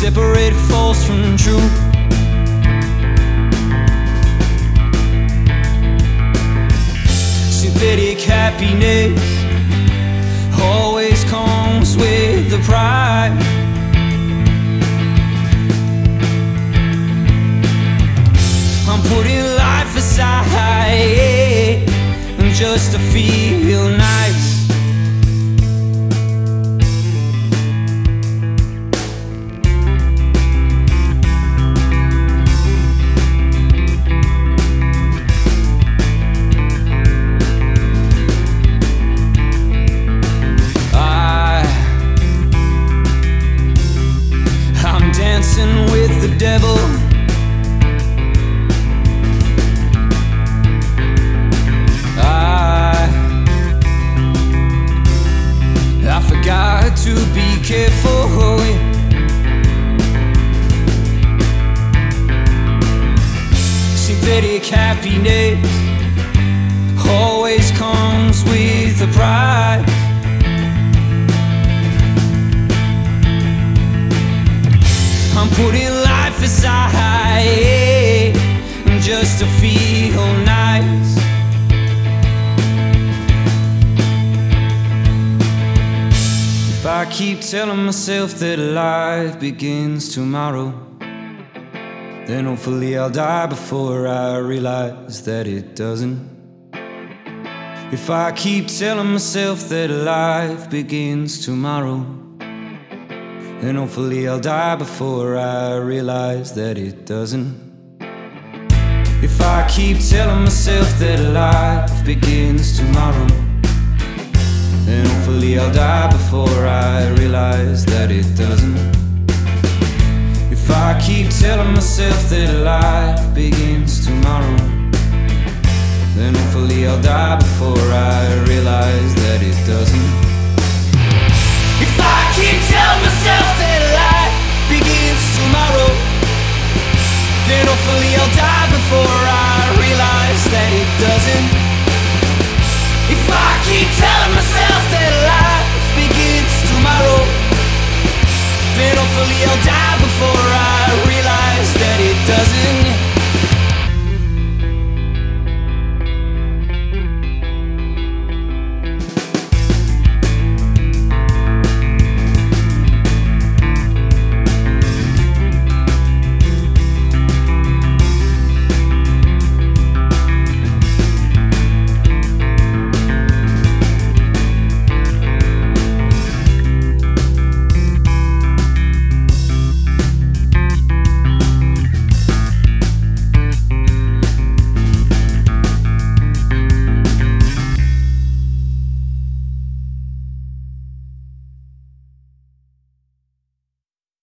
separate false from true. Synthetic happiness always comes with the pride. I'm putting life aside just to feel nice. I'm dancing with the devil. I forgot to be careful. Synthetic happiness always comes with the pride. I'm putting life aside just to feel nice. If I keep telling myself that life begins tomorrow, then hopefully I'll die before I realize that it doesn't. If I keep telling myself that life begins tomorrow, then hopefully I'll die before I realize that it doesn't. If I keep telling myself that life begins tomorrow, then hopefully I'll die before I realize that it doesn't. If I keep telling myself that life begins tomorrow, then hopefully I'll die before I realize that it doesn't. If I keep telling myself that life begins tomorrow, then hopefully I'll die before I realize that it doesn't. If I keep telling myself